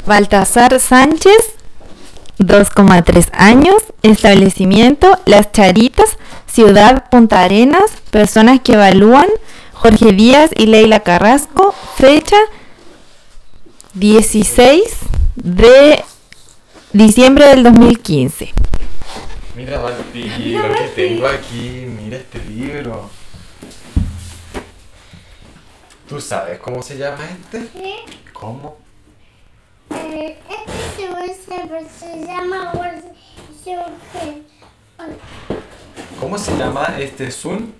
Baltasar Sánchez, 2,3 años. Establecimiento: Las Charitas, Ciudad Punta Arenas. Personas que evalúan: Jorge Díaz y Leila Carrasco. Fecha: 16 de diciembre del 2015. Mira, Valpi, lo que tengo aquí, mira este libro. ¿Tú sabes cómo se llama este? Sí. ¿Cómo? Se llama ¿Cómo se llama este Sun?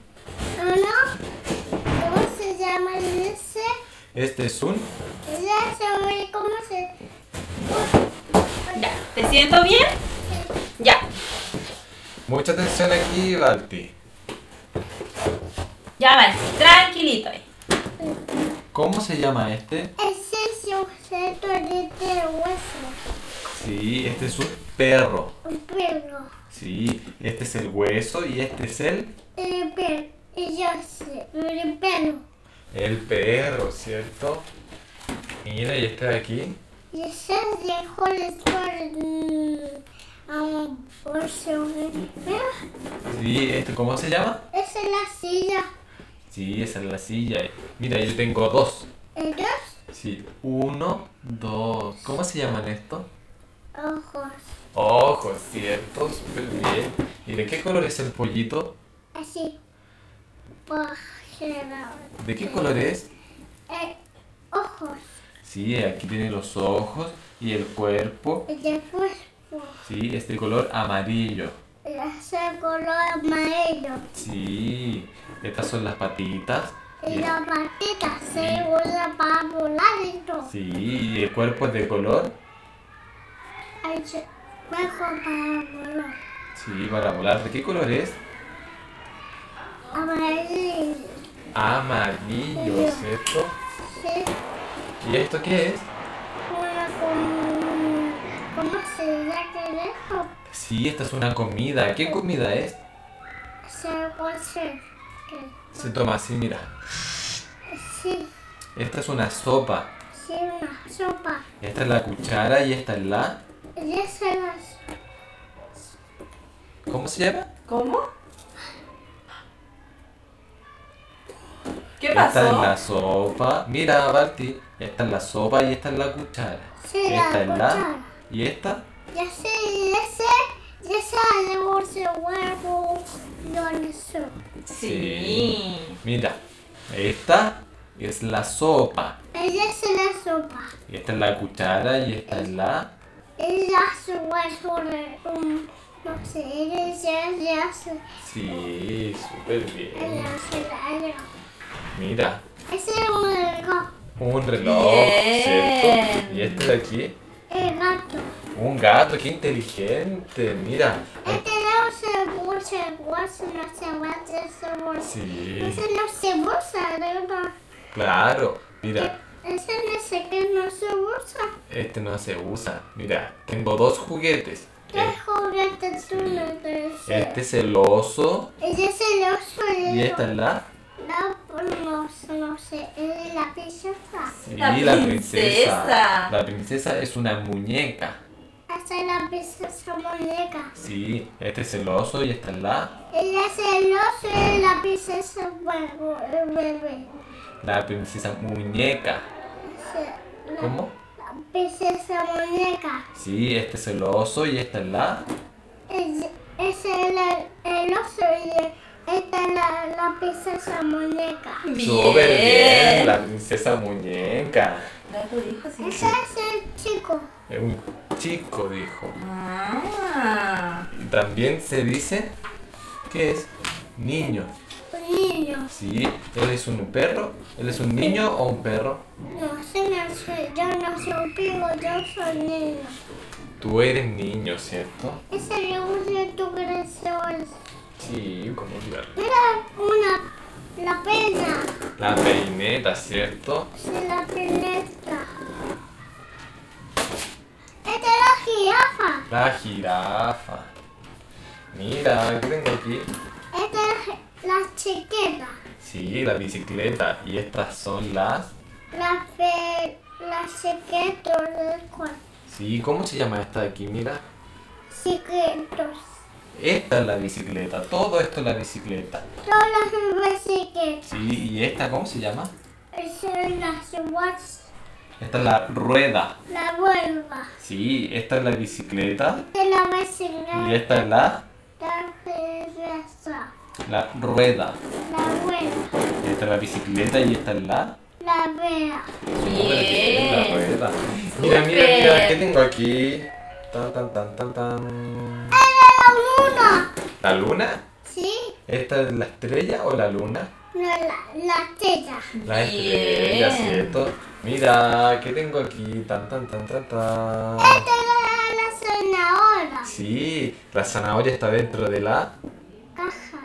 ¿Cómo se llama ese? Este Sun. ¿Cómo se? Ya, ¿te siento bien? Ya. Mucha atención aquí, Valti. Ya, vale, tranquilito ahí. ¿Cómo se llama este? Ese es un objeto de hueso. Sí, este es un perro. Un perro. Sí, este es el hueso y este es el perro. Y yo sé, el perro. el perro, ¿cierto? Mira, y este de aquí. Y ese es de por su. Sí, este, ¿cómo se llama? Esa es la silla. Sí, esa es la silla. Mira, yo tengo dos. Ellos, Sí, 1, 2. ¿Cómo se llaman estos? ojos. Ojos, ¿cierto? Súper bien. ¿Y de qué color es el pollito? Así. ¿De qué color es? Ojos. Sí, aquí tiene los ojos y el cuerpo. Y después, Sí, es de color amarillo. ese color amarillo. Sí, estas son las patitas. Y las patitas se usan para volar y todo. Sí, y el cuerpo es de color. Mejor para volar. Sí, para volar. ¿De qué color es? Amarillo. Amarillo, ¿cierto? Sí. ¿Y esto qué es? ¿Cómo se llama eso? Sí, esta es una comida. ¿Qué comida es? Se puede ser. Se toma así, mira. Sí, Esta es una sopa. sí, una sopa. Esta es la cuchara y esta es la... Y esa es ¿Cómo se llama? ¿Cómo? ¿Qué Esta es pasó? la sopa. Mira, Barty. Esta es la sopa y esta es la cuchara. Sí, Esta es cuchara. la... ¿Y esta? Ya sé, ese le gusta huevo, no eso. Sí. Mira, esta es la sopa. Ella es la sopa. Y esta es la cuchara y esta es la... Ella es hueso de no sé, ella hace. Sí, súper bien. Ella hace. Mira, Ese es un reloj. un reloj, Bien. ¿cierto? Y este de aquí, El gato. un gato, qué inteligente. Mira, Este no se usa, no se usa. sí, Ese no se usa, ¿verdad? claro. Mira, Ese no sé que no se usa. este no se usa. Mira, tengo dos juguetes. ¿Qué juguete tú no te Este es el oso Ese es el oso y esta es la... no sé, es la princesa. Sí, La la princesa. princesa. La princesa es una muñeca. Esa es la princesa muñeca. Sí, este es el oso y esta es la... Ella es el oso y la princesa el bebé. La princesa muñeca. ¿Cómo? La princesa muñeca. Sí, este es el oso y esta es la... Ese es el oso y esta es la princesa muñeca. Súper bien, la princesa muñeca. Gato dijo sí. Ese es el chico. Es un chico, dijo. Ah. Y también se dice que es niño. Un niño. Sí, él es un perro. ¿Él es un niño o un perro? No sé, yo no soy un pico, yo soy niño. Tú eres niño, ¿cierto? Ese le gusta tu creación. Sí, como olvidarlo. Mira, la pena. La peineta, ¿cierto? Se la peneta. Esta es la jirafa. La jirafa. Mira, ¿qué tengo aquí? Esta es la chiquita. Sí, la bicicleta. Y estas son las... la secretos del cuarto. Sí, ¿cómo se llama esta de aquí? Mira. Secretos. Esta es la bicicleta. Todo esto es la bicicleta. Todas las bicicletas. Sí, ¿y esta cómo se llama? Son las watts. Esta es la rueda. La vuelva. Sí, esta es la bicicleta. De la Y bicicleta. esta es la La rueda. vuelva. Esta es la bicicleta y esta es la... La vea. Bien. La rueda. Mira, mira, Súper. mira, ¿qué tengo aquí? Tan, tan, tan, tan, tan. La luna. ¿La luna? Sí. ¿Esta es la estrella o la luna? No, la teta. La estrella, ¿cierto? Mira, ¿qué tengo aquí? Tan, tan, tan, tan, tan. Esta es la zanahoria. Sí, la zanahoria está dentro de la... Cajas.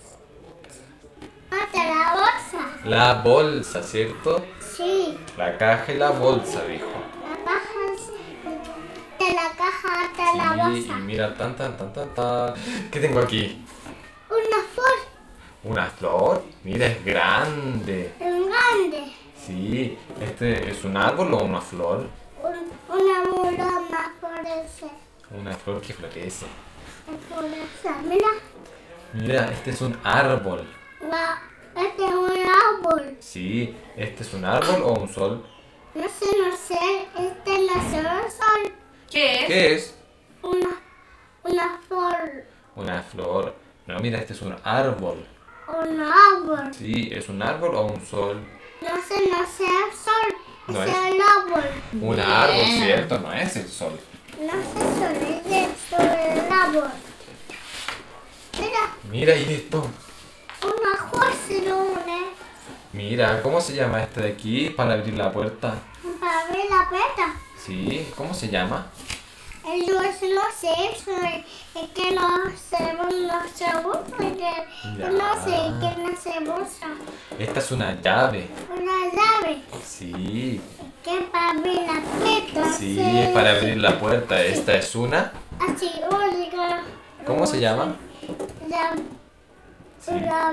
Hasta la bolsa. La bolsa, ¿cierto? Sí. La caja y la bolsa, dijo. La caja es de la caja hasta la Sí, y bolsa. mira, tan, tan, tan, tan, tan. ¿Qué tengo aquí? Una flor. Una flor. Mira, es grande. Un grande. Sí, ¿este es un árbol o una flor? Una muralla florece. Una flor que florece. Florece. Mira. Mira, este es un árbol. Este es un árbol. Sí, ¿este es un árbol o un sol? No sé. Este es el sol. ¿Qué es? ¿Qué es? Una flor. Una flor. No, mira, este es un árbol. Un árbol. Sí, ¿es un árbol o un sol? No sé el sol. No es es. el árbol. Un Bien. árbol, ¿cierto? No es el sol. No sé sol, es el árbol. Mira, Mira, ¿y esto? una fuerza Mira, ¿cómo se llama este de aquí para abrir la puerta? para abrir la puerta. Sí, ¿cómo se llama? El no sé, es que no se usa, porque Ya. no sé que no se usa. Esta es una llave. Una llave, Sí, que para abrir la puerta. sí, es para abrir la puerta. Esta es una. Así, oiga. ¿Cómo se llama? La Sí.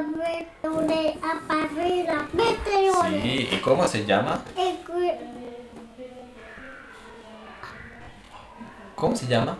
para abrir la puerta. Sí, ¿y cómo se llama? ¿Cómo se llama?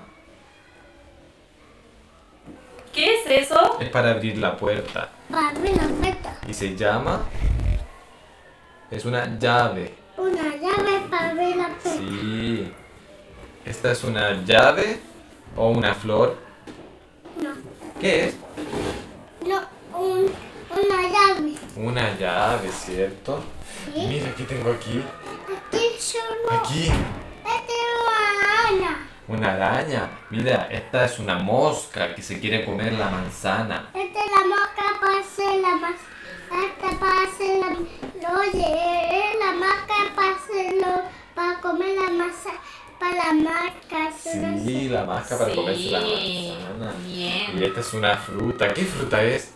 ¿Qué es eso? Es para abrir la puerta. Para abrir la puerta. Y se llama... Es una llave. Una llave para abrir la puerta. Sí. ¿Esta es una llave o una flor? No, ¿Qué es? no, una llave. Una llave, ¿cierto? Sí. Mira, ¿qué tengo aquí? Aquí solo. Aquí. Este es una araña. Una araña. Mira, esta es una mosca que se quiere comer la manzana. Esta es la mosca para hacer la más. Esta para hacer la. Oye, es la mosca para hacerlo. Para comer la masa. Para la marca. Sí, la mosca para Sí. comerse la manzana. Bien. Y esta es una fruta. ¿Qué fruta es?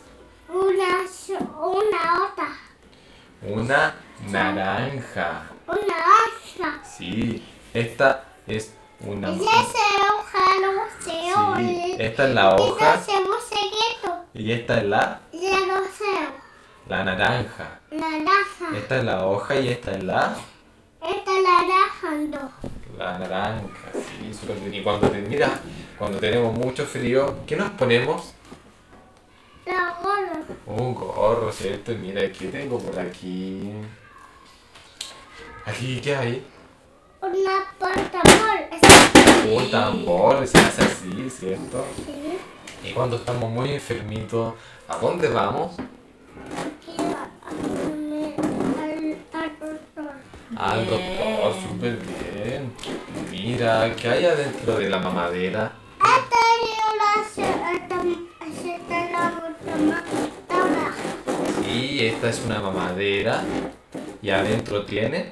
Una otra. Una naranja. Una hoja. Sí, esta es una... Y esa hoja no sé, Sí, oye. esta es la hoja. Y no sé secreto. Y esta es la Ya lo sé. naranja. Naranja. Esta es la hoja y esta es la Esta es la naranja. naranja. Sí, súper bien. Y cuando mira, cuando tenemos mucho frío, ¿qué nos ponemos? La gorra. Un gorro, ¿cierto? Y mira, ¿qué tengo por aquí? Aquí, ¿qué hay? Una Un tambor, se hace así, ¿cierto? Sí. Y cuando estamos muy enfermitos, ¿a dónde vamos? Aquí al doctor. Al doctor, súper bien. Mira, ¿qué hay adentro de la mamadera? Esta es la automata. Sí, esta es una mamadera. Y adentro tiene...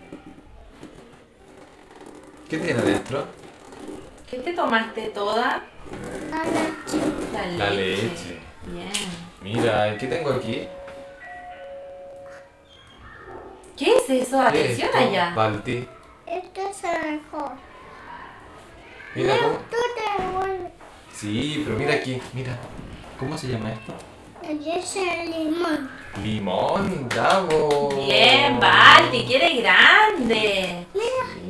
¿Qué tiene adentro? ¿Qué te tomaste toda? La leche. La leche. Bien. Mira, ¿qué tengo aquí? ¿Qué es eso? ¿Qué es Atención esto? allá. Balti. Esto es el mejor. Mira cómo... Tú te vuelves. Sí, pero mira aquí, mira. ¿Cómo se llama esto? Es el limón. Limón, bravo. Bien, Balti, que eres grande. Mira,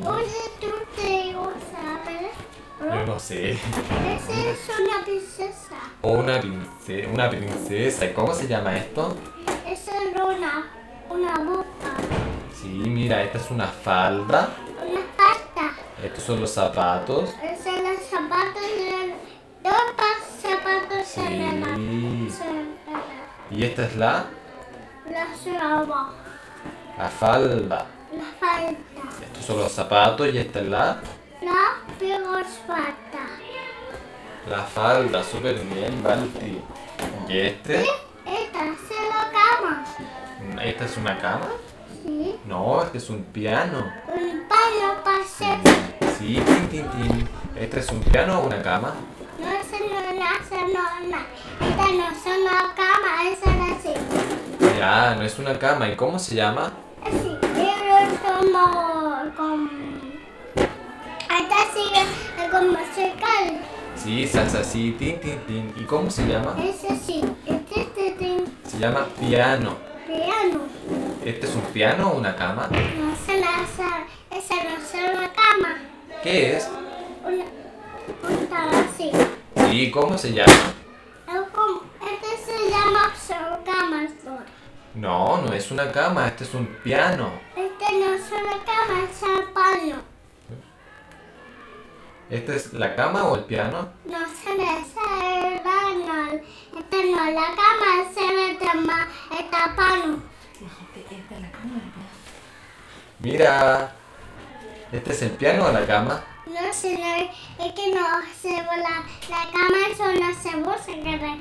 Oye, tú te sabes. Yo no sé. Esa es una princesa. O una princesa. ¿Y cómo se llama esto? Esa es una boca. Sí, mira, esta es una falda. Una pata. Estos son los zapatos. Esos son los zapatos de dos zapatos Sí. de Y esta es la la falda. la falda. Estos son los zapatos y esta es la La falda. Súper bien, Balti. ¿Y este? Esta es la cama. ¿Esta es una cama? Sí. No, este es un piano. Un palo para hacer. Sí, tin, tin, tin. ¿Este es un piano o una cama? No, esa no. Esta no es una cama, esa es así. Ya, no es una cama. ¿Y cómo se llama? Así. Pero es como. Esta sí es como musical. Sí, salsa así, tin, tin, tin. ¿Y cómo se llama? Es así. Se llama piano. Piano. ¿Este es un piano o una cama? No, esa no es una cama. ¿Qué es? Una así. Sí, ¿cómo se llama? Este se llama son camas. No, no es una cama, este es un piano. Este no es una cama, es un palo. ¿Este es la cama o el piano? No se me hace no. Esta no es la cama, se me llama esta palo. Esta es la cama. Mira, ¿este es el piano o la cama? No sé, es que no se la cama eso no se usa, que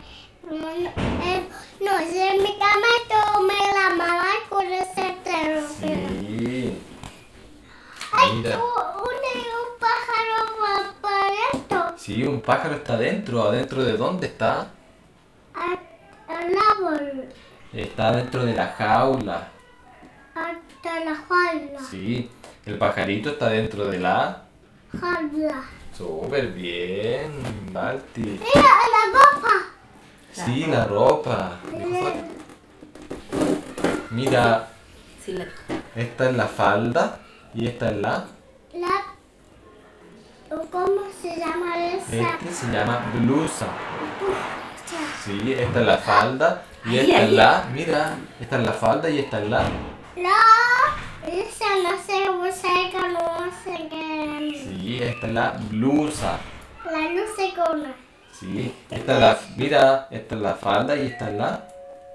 no sé, mi cama tomé la mamá con ese terror. Sí. Ay, Mira. un pájaro va para esto. Sí, un pájaro está adentro. ¿Adentro de dónde está? Al árbol, Está dentro de la jaula. hasta la jaula. Sí, el pajarito está dentro de la... Jaula. Súper bien, Balti. Mira, la ropa. Sí, la ropa. Mira, Sí, la... esta es la falda y esta es la... ¿Cómo se llama esa? Este se llama blusa. Sí, esta es la falda y Ahí, esta es ahí. la... Mira, esta es la falda y esta es la... Esa no se usa, que no sé qué. Sí, esta es la blusa. La luz se come. Sí, esta es la... Mira, esta es la falda y esta es la...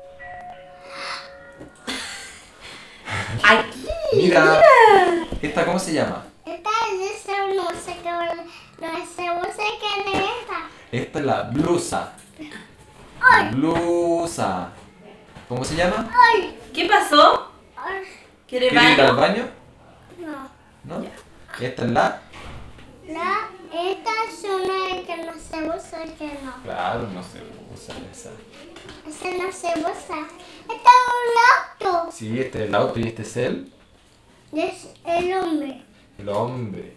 Aquí. Mira, ¿esta cómo se llama? Esta es esa, no sé qué. No se usa que de esta. Esta es la blusa. ¡Ay! Blusa. ¿Cómo se llama? ¡Ay! ¿Qué pasó? ¡Ay! ¿Quiere ¿Quiere ir al baño? baño? No. ¿No? Esta es la... Esta es una que no se usa, que no. Claro, no se usa esa. Esa no se usa. Esta es un auto. Sí, este es el auto y este es Es el hombre. el hombre.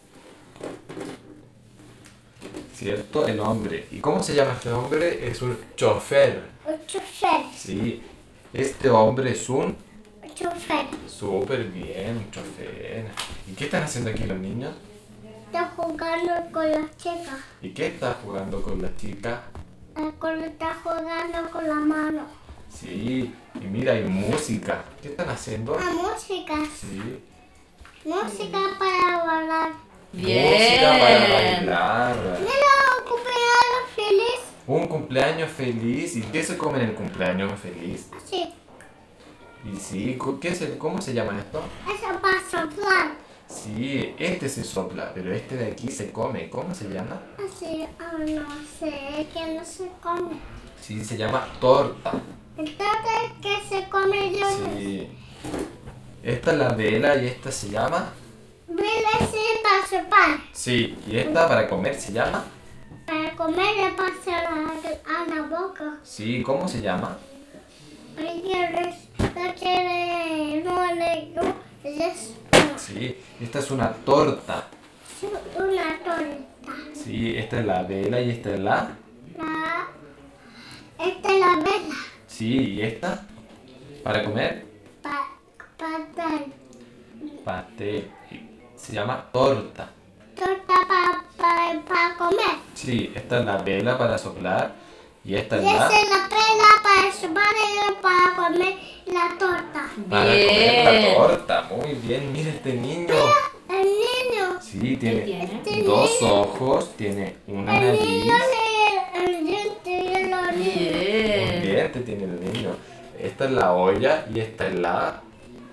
¿Cierto? El hombre. ¿Y cómo se llama este hombre? Es un chofer. Un chofer. Sí. Este hombre es un... Un chofer. Súper bien, un chofer. ¿Y qué están haciendo aquí los niños? Está jugando con las chicas. ¿Y qué está jugando con la chica? Está jugando con la mano. Sí. Y mira, hay música. ¿Qué están haciendo? La música. Sí. Música para bailar. Música para Bien. bailar. Mira, un cumpleaños feliz. Un cumpleaños feliz. ¿Y qué se come en el cumpleaños feliz? Así. Y sí, ¿cómo se llama esto? Eso para soplar. Sí, este se sopla, pero este de aquí se come. ¿Cómo se llama? Así, no sé, que no se come. Sí, se llama torta. Entonces, ¿qué se come yo? Sí. Esta es la vela y esta se llama... Vela así para soplar. Sí, y esta para comer se llama... Para comer le pasa a la boca. Sí, ¿cómo se llama? Sí, esta es una torta. Una torta. Sí, esta es la vela y esta es la... Esta es la vela. Sí, y esta para comer... Para Paté. se llama torta. Torta para comer. Sí, esta es la vela para soplar y esta es Y esa la es la pela para chupar y para comer la torta. para comer la Bien. torta. Muy bien, mira este niño. El niño. Sí, tiene tiene? dos ojos, tiene una El nariz. niño de el diente y el niños. Muy Bien. bien, te tiene el niño. Esta es la olla y esta es la...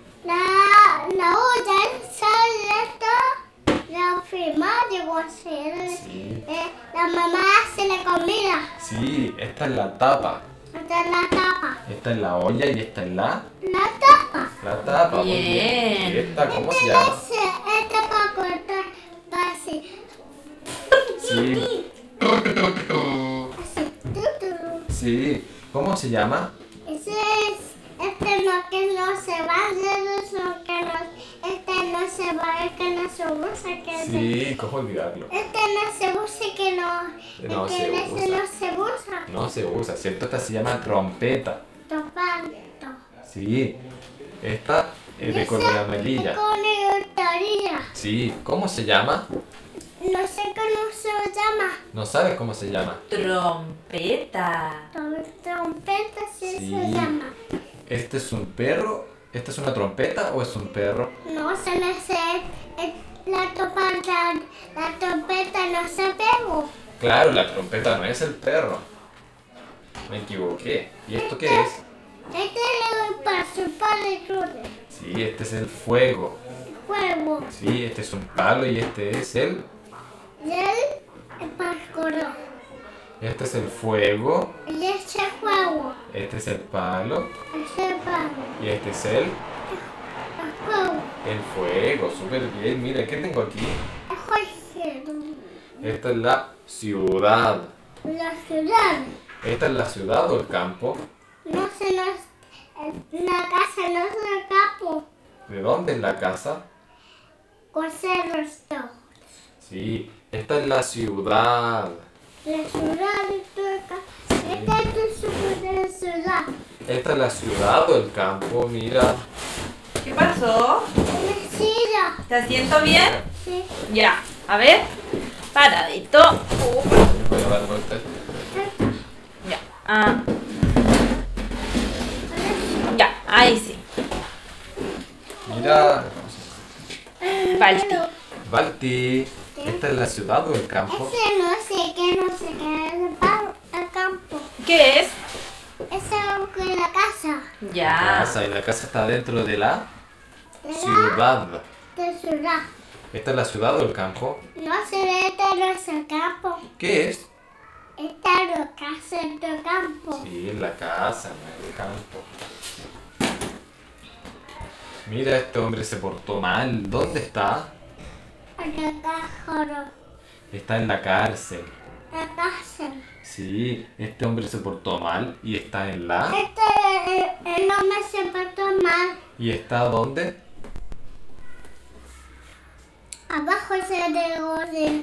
La olla sale esto. La firma llegó a ser. Sí. La mamá hace la comida. Sí, esta es la tapa. Esta es la tapa. Esta es la olla y esta es la La tapa. tapa. Muy Bien. ¿Y esta cómo se llama? Esta para cortar. Así. Sí. Así. Sí. ¿Cómo se llama? Ese es. Este no que no se va. Ese no que no. Este no se va. El que no se usa. Que Sí, ¿cómo olvidarlo? Este no se usa que no. No que se ese usa. no se usa. No se usa, ¿cierto? Esta se llama trompeta. Topando. Sí. Esta es de color amarilla. Con el Sí. ¿Cómo se llama? No sé cómo se llama. No sabes cómo se llama. Trompeta. Trompeta sí Sí. se llama. ¿Este es un perro? ¿Esta es una trompeta o es un perro? No se le sé. La trompeta no se pegó. Claro, la trompeta no es el perro. Me equivoqué. ¿Y esto qué es? Este le doy para chupar el crudo. Sí, este es el fuego. Huevo. Sí, este es un palo y este es el... Y el pascoro. Este es el fuego. Y ese huevo. Este es el palo. Ese palo. Y este es el El huevo. fuego. Súper bien. Mira, ¿qué tengo aquí? Esta es la ciudad. La ciudad. ¿Esta es la ciudad o el campo? No se nos. La casa no se campo. ¿De dónde es la casa? Con cerros. Sí, esta es la ciudad. La ciudad de Turca. Esta es tu ciudad. Esta es la ciudad o el campo, mira. ¿Qué pasó? La silla. ¿Te siento bien? Sí. Ya. A ver. Paradito. Voy a dar vueltas. Ya. Ah. Ya. Ahí sí. Mira, Balti. Balti, ¿esta es la ciudad o el campo? Ese no sé qué es el campo. ¿Qué es? Ese es la casa. Ya. Casa, y la casa está dentro de la La ciudad. de ciudad. ¿Esta es la ciudad o el campo? No sé, este no es el campo. ¿Qué es? Esta es la casa del campo. Sí, en la casa, en el campo. Mira, este hombre se portó mal. ¿Dónde está? Acá, Está en la cárcel. la casa. Sí, este hombre se portó mal y está en la... El hombre se portó mal. ¿Y está dónde? Abajo se de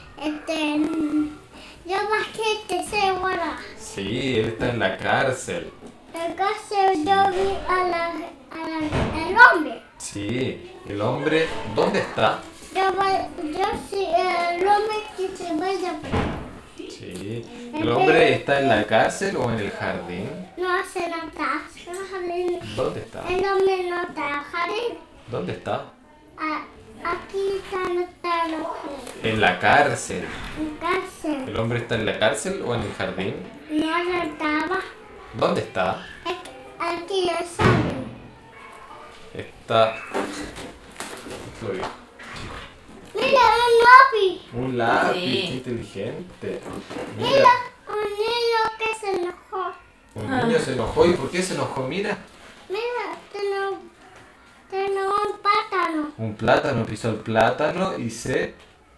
yo bajé que se guarda. Sí, él está en la cárcel. Acá yo vi el hombre. Sí, el hombre... ¿Dónde está? Yo sí, el hombre que se vaya. Sí, ¿el hombre está en la cárcel o en el jardín? No se nota. ¿Dónde está? El hombre no trabaja. ¿Dónde está? Aquí está no trabaja. En la cárcel. En cárcel. ¿El hombre está en la cárcel o en el jardín? No trabaja. ¿Dónde está? Aquí no sabe. Está... Lo vi. Mira, un lápiz. Un lápiz, Sí. qué inteligente. Mira, Mira, un niño que se enojó. un niño se enojó. ¿Y por qué se enojó? Mira, Mira, tiene un plátano. un plátano, pisó el plátano y se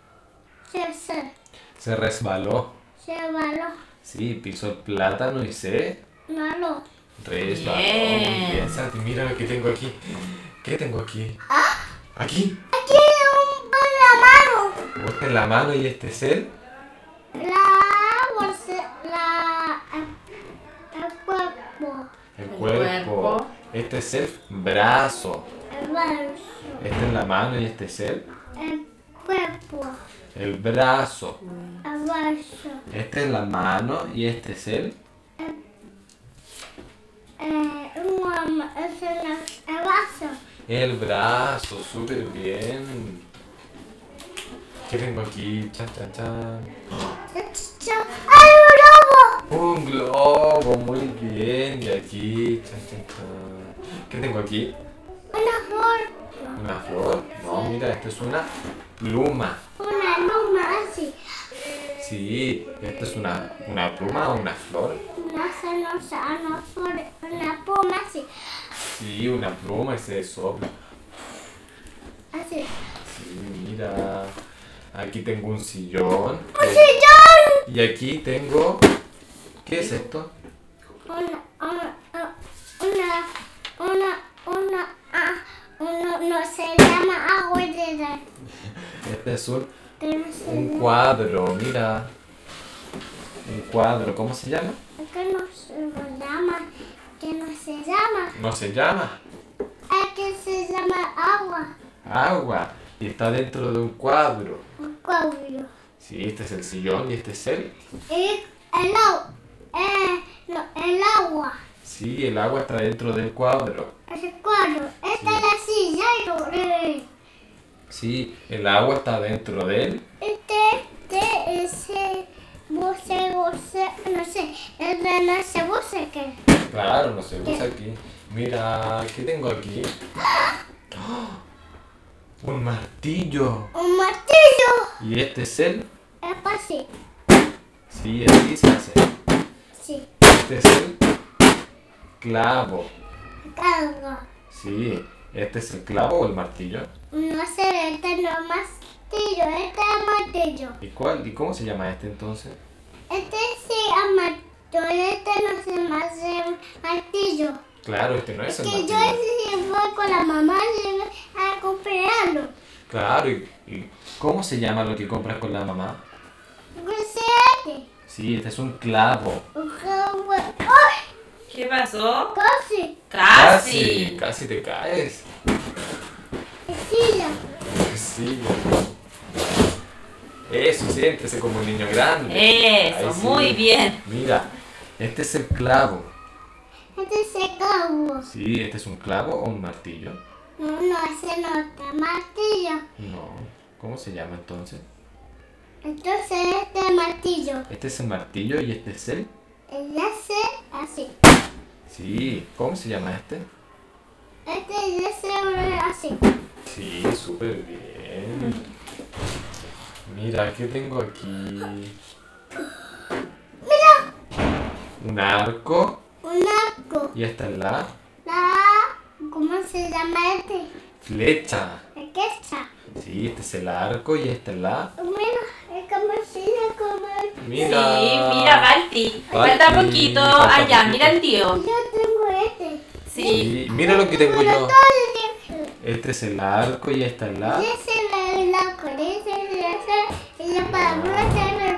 Se resbaló. baló. Sí, pisó el plátano y se Malo. resbaló. Bien. Muy bien, Santi, mira lo que tengo aquí. ¿Qué tengo aquí? Aquí. Aquí un la mano. Busca en la mano y este es el La bolsa, el cuerpo. cuerpo. cuerpo. Este es el brazo. El el brazo, Esta es la mano y este es el cuerpo, el brazo. el brazo, Esta es la mano y este es el el brazo. El brazo, súper bien. ¿Qué tengo aquí? Chan, chan, chan. ¡Ay, un globo! Un globo, muy bien. Y aquí, chan, chan, chan. ¿Qué tengo aquí? Una flor, ¿Una flor? No, mira, esto es una pluma. una luma así. Sí, esto es una pluma o una flor. Una flor, una pluma así. Sí, una pluma y se sopla. Así. Sí, mira. Aquí tengo un sillón. ¡Un sillón! Y aquí tengo... ¿Qué es esto? No se llama agua de la... Este es un No se Un llama... cuadro, mira. Un cuadro, ¿cómo se llama? Que no se llama... Que no se llama... No se llama Que se llama agua. agua y está dentro de un cuadro. Un cuadro. Sí, este es el sillón y este es el... Y el agua... no, el agua. Sí, el agua está dentro del cuadro. Ese cuadro. Esta es la silla y lo... Sí, el agua está dentro de él. Ese... no sé, no sé qué. Claro, no se usa aquí. Mira, ¿qué tengo aquí? ¡Oh! Un martillo. Un martillo. Y este es el... Es así. Sí, así se hace. Sí. Este es el clavo. Carga. Sí, este es el clavo o el martillo. No sé, este no es martillo, este es martillo. ¿Y cuál? ¿Y cómo se llama este entonces? Este sí es martillo, este no se llama martillo. Claro, este no es el Que yo martillo. sí voy con la mamá a comprarlo. Claro, ¿y cómo se llama lo que compras con la mamá? Este. Sí, este es un clavo. ¡Ay! ¿Qué pasó? Casi. Casi te caes. Silla. Sí. Eso, siéntese como un niño grande. Eso, Ahí sí. muy bien. Mira, este es el clavo. Este es el cabo. Sí, este es un clavo o un martillo. No, ese no está martillo. No. ¿Cómo se llama entonces? Entonces este es martillo. Este es el martillo y este es el... El hace así. Sí, ¿cómo se llama este? Este hace así. Sí, súper bien. Mira, ¿qué tengo aquí? Mira, Un arco. un arco. Y esta es la ¿Cómo se llama este? flecha. ¿El que está? Sí, este es el arco y esta es la... Mira, es como si se come. Mira. Sí, mira, Balti. Falta Balti, poquito. falta Allá, poquito. mira el tío. Yo tengo este. Sí. Sí, mira lo que tengo yo. Todo el tiempo. Este es el arco y esta es la... Ese es la coneja, y la palabra se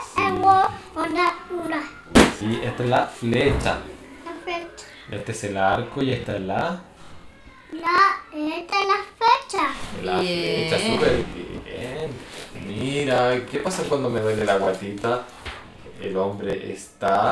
una Sí, esta es la flecha. fecha. Este es el arco y esta es la... Esta es la fecha. La Bien. flecha, súper bien. Mira, ¿qué pasa cuando me duele la guatita? El hombre está...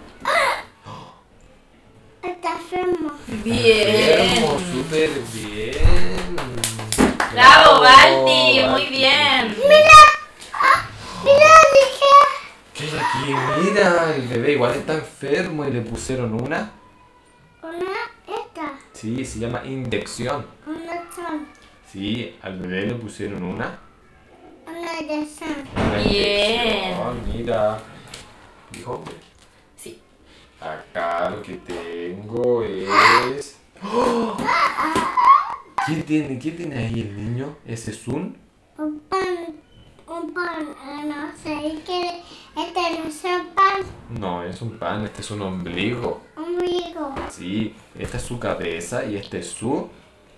Está enfermo. Bien. enfermo, súper bien. Bravo, Balti. Muy bien. Mira, dije. ¿Qué hay aquí? Mira, el bebé igual está enfermo y le pusieron una... Esta. Sí, se llama inyección. Una son. Sí, al bebé le pusieron una... Una de son. una Bien. inyección. Mira. Dijo, hombre. Sí. Acá lo que tengo es... ¡Oh! ¿Qué tiene ahí el niño? ¿Ese es un? Un pan, no sé, ¿y qué? Este no es un pan, No, es un pan, este es un ombligo. ombligo, Sí, esta es su cabeza y este es su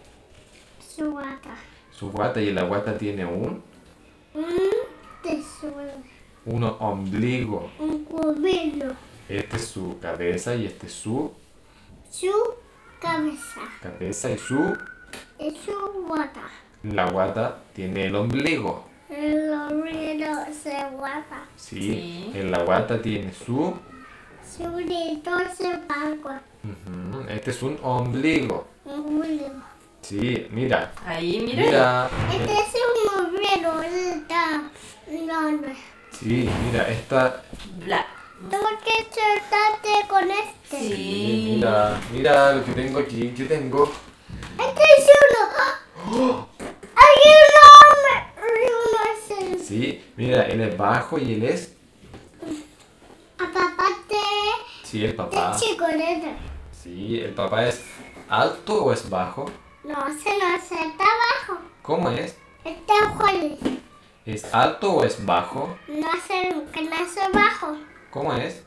su guata y en la guata tiene un tesoro, ombligo. un cubilo, Este es su cabeza y este es su su cabeza, cabeza y su Es su guata. La guata tiene el ombligo. El ombligo se guata. Sí. En la guata tiene su... Su grito se paga. Ujú, este es un ombligo. Ombligo. Sí, mira. Ahí, mira. Mira. Este es un ombligo. Está grande. Sí, mira, esta... Bla. Tengo que tratarte con este. Sí. Mira lo que tengo aquí. ¿Qué tengo? Este es uno. Hay uno es el. Sí, mira, él es bajo y él es... Apapate. Sí, el papá. Este chico este. Sí, el papá es alto o es bajo. No sé, está abajo. ¿Cómo es? Este Juan. ¿Es alto o es bajo? No sé, que no es abajo. ¿Cómo es?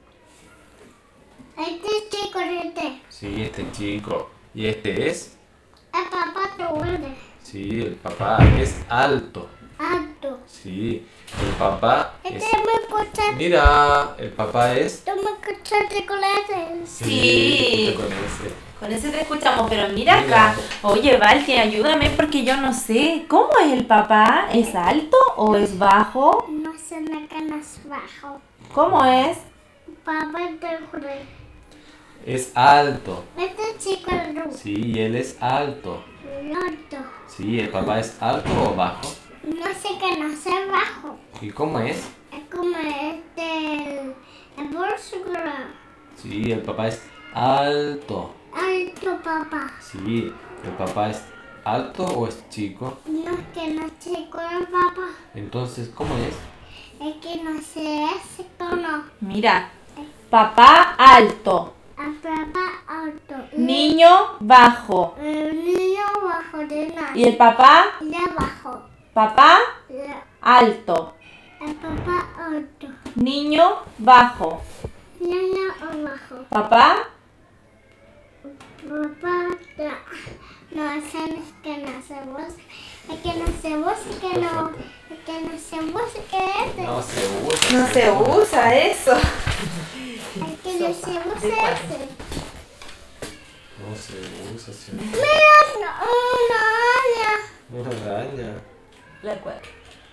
Este chico este. Sí, este chico. ¿Y este es? El papá te vuelve. Sí, el papá es alto. Alto. Sí, el papá Este es... es muy importante. Mira, el papá es... Tú me escuchaste con ese. Sí. escucha con ese. Con ese te escuchamos, pero mira Mira. acá. Oye, Valti, ayúdame porque yo no sé. ¿Cómo es el papá? ¿Es alto o es bajo? No sé, la cana es bajo. ¿Cómo es? Papá te vuelve. Es alto. Este chico es alto. Sí, y él es alto. Alto. Sí, el papá es alto o bajo. No sé que no sé bajo. ¿Y cómo es? Es como el bolso. Sí, el papá es alto. Alto, papá. Sí, el papá es alto o es chico. No es que no sé con el papá. Entonces, ¿cómo es? Es que no sé ese tono. Mira. Papá alto. El papá alto. Niño bajo. El niño bajo de nada. Y el papá, De abajo. papá alto. El papá alto. Niño bajo. Niño abajo. Papá, Papá. No, ese no es que no se busca. Es que no se busca, no. Es que no se busca este. No se usa. no se usa eso. Es que no se busca ese. No se usa, sí. Mira, una araña. Una araña. La cual.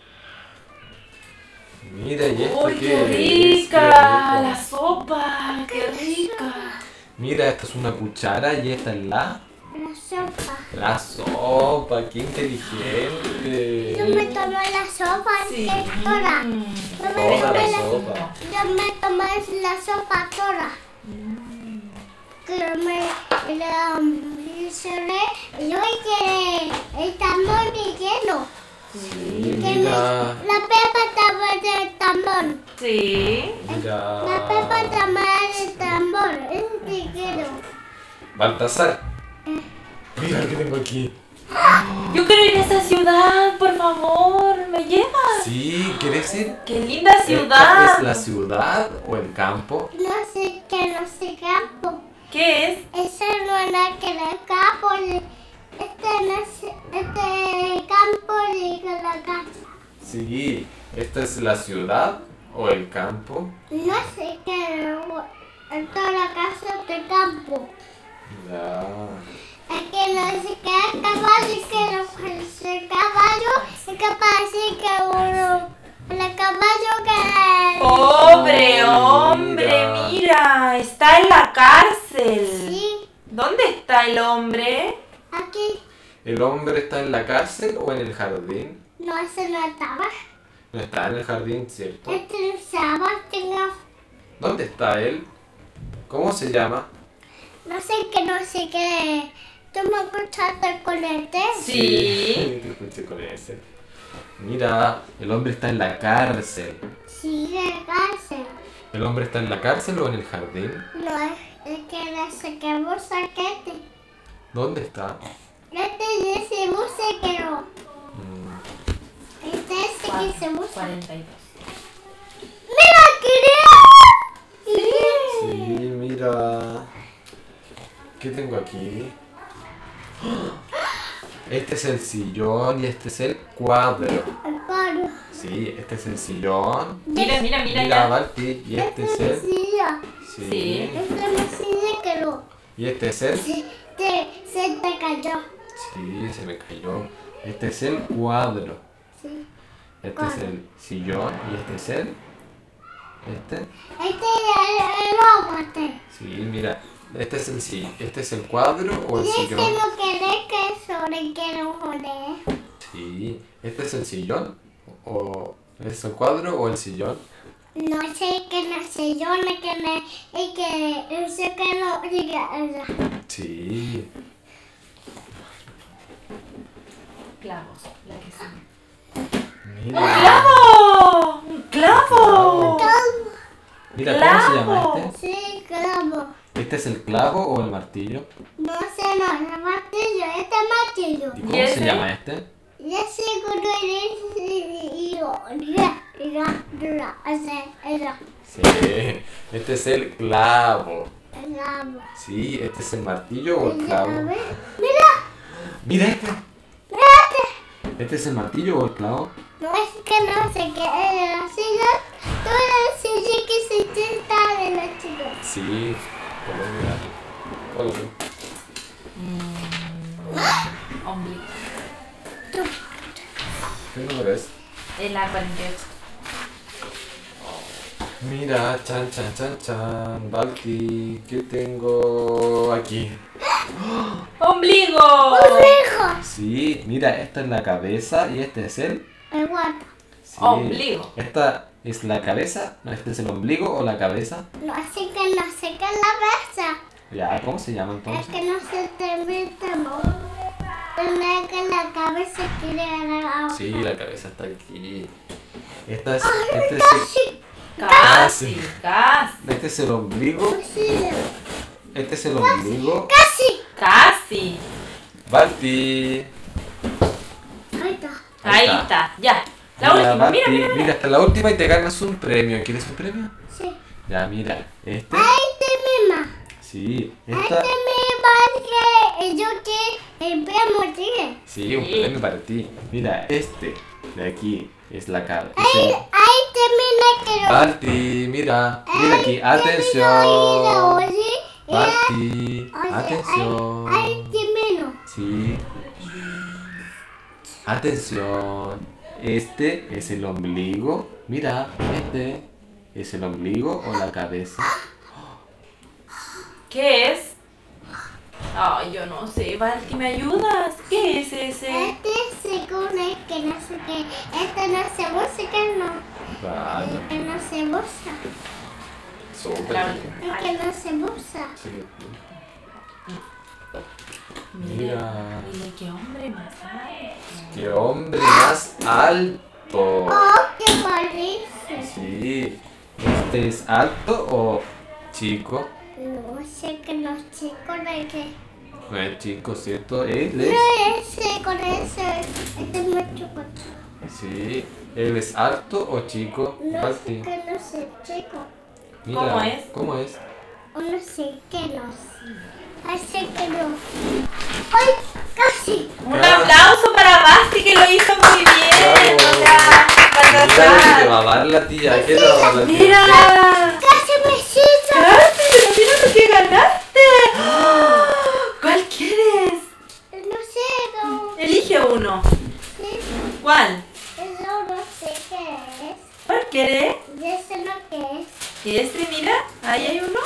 Mira, ¿y esto ¡Uy, qué qué es? rica! Qué La rico. sopa, qué rica. Mira, esta es una cuchara y esta es La sopa. la sopa. ¡Qué Yo me inteligente! tomé la sopa Sí. toda. Toda la sopa. Yo me tomé la sopa toda. Que me la mencioné y hoy que está muy lleno. Sí, Que mira. la pepa estaba del tambor. Sí. La pepa Mira. estaba del tambor. Es lleno. Baltasar. Mira lo que tengo aquí. Yo quiero ir a esa ciudad, por favor. ¿Me llevas? Sí, ¿quieres ir? ¡Qué linda ¿Esta ciudad! es la ciudad o el campo? No sé campo. ¿Qué es? Ese no era que el campo. Este campo de la casa. Sí, ¿esta es la ciudad o el campo? No sé qué. En toda la casa de campo. Ya. Es que no sé qué es caballo y que no parece caballo. Es que parece que uno. El caballo que. ¡Pobre Oh, hombre! mira. Mira, está en la cárcel. Sí, ¿Dónde está el hombre? aquí. ¿El hombre está en la cárcel o en el jardín? No se notaba. No está en el jardín, ¿cierto? Este sábado tengo. ¿Dónde está él? ¿Cómo se llama? No sé qué. ¿Tú me escuchaste con este? Sí. Te escuché con ese. Mira, el hombre está en la cárcel. Sí, de cárcel. ¿El hombre está en la cárcel o en el jardín? No, es que le saquemos saquete. ¿Dónde está? Este dice buse que no. Este es que se usa. 42. ¡Mira, quería! Sí, mira. ¿Qué tengo aquí? Este es el sillón y este es el cuadro. El cuadro. Sí, este es el sillón. Mira, mira, mira Mira, ya. Balti, y este es Este el... mesilla. Sí. Este mesilla que no. Y este es el... Se te cayó. Sí, se me cayó. Este es el cuadro. Sí. Este es el sillón y este es el... Este. Este es el robot. Sí, mira. Este es el cuadro o el Y este sillón. no quiere que sobre que no joder. Sí. Este es el sillón o... ¿Es el cuadro o el sillón? No sé que no sé yo, no que no, y que no sé que no diga ella. Sí. Clavos, la que sí. Mira. ¡Clavo! ¡Un clavo! Mira, ¿cómo se llama este? Sí, clavo. ¿Este es el clavo o el martillo? No sé, no, el martillo, este martillo. ¿Y cómo ¿Y ese? se llama este? Ya seguro Sí. Este es el clavo. el clavo. Sí, este es el martillo o el A clavo. ver, mira, Mira este. mírate. ¿Este es el martillo o el clavo? No es que no sé qué es la silla. Tú la silla que se sienta de la chica. Sí. Cómo Ombligo. ¿Qué número es? En la 48. Mira, chan, chan, chan, chan. Balti, ¿qué tengo aquí? ¡Ombligo! ¡Hijo! Sí, mira, esta es la cabeza y este es el... El guapo. Sí. Ombligo. Esta es la cabeza, no, este es el ombligo o la cabeza. No sé qué es la besa. Ya, ¿cómo se llama Es entonces? que no se te metemos. Tendrá que la cabeza quiere ganar. Sí, la cabeza está aquí. Esta es, Ay, este, es casi. Casi, casi. este es el ombligo. Sí, Este es el ombligo. casi. Casi. Balti. Ahí está. Ahí está. está, ya. La Mira, última, Balti, mira, mira, mira. hasta la última y te ganas un premio. ¿Quieres un premio? Sí. Ya, mira. Este. Ahí te misma. Sí, Ahí esta. te misma que yo que el primo tiene. Sí, un Sí. premio para ti. Mira, este de aquí es la cabeza. Ahí te mira que lo. Balti, mira. Mira aquí. Atención. Balti, atención. Ahí te miro. Sí. Atención. Este es el ombligo. Mira, este es el ombligo o la cabeza. ¿Qué es? Ay, yo no sé, Valky, ¿me ayudas? ¿Qué es ese? Este según es que no sé qué. Este no se usa, que no. Vale. Que no se usa. Súper. Claro. Es que no se usa. Sí. Mira, mira qué hombre más alto. ¡Qué hombre más alto! Oh, qué parece. Sí. ¿Este es alto o chico? No sé que los chicos de que. No es chico, ¿cierto? Él es. No ese con ese. Este es muy chico. Sí. ¿Él es alto o chico? No sé Balti. que no sé chico. Mira, ¿Cómo es? ¿Cómo es? O no sé que no sé. Así que no. ¡Ay! ¡Casi! Un aplauso para Basti que lo hizo muy bien. Bravo. O sea, Mira lo que te Baltasar. va a dar la tía. ¿Qué te va a dar la tía? Mira. ¡Casi me siento! Basti, pero mira lo que ganaste. ¿Cuál quieres? No sé, no. Elige uno. Sí, ¿Cuál? eso no sé qué es. ¿Cuál quieres? Y eso no qué es. ¿Y este, mira? Ahí hay uno.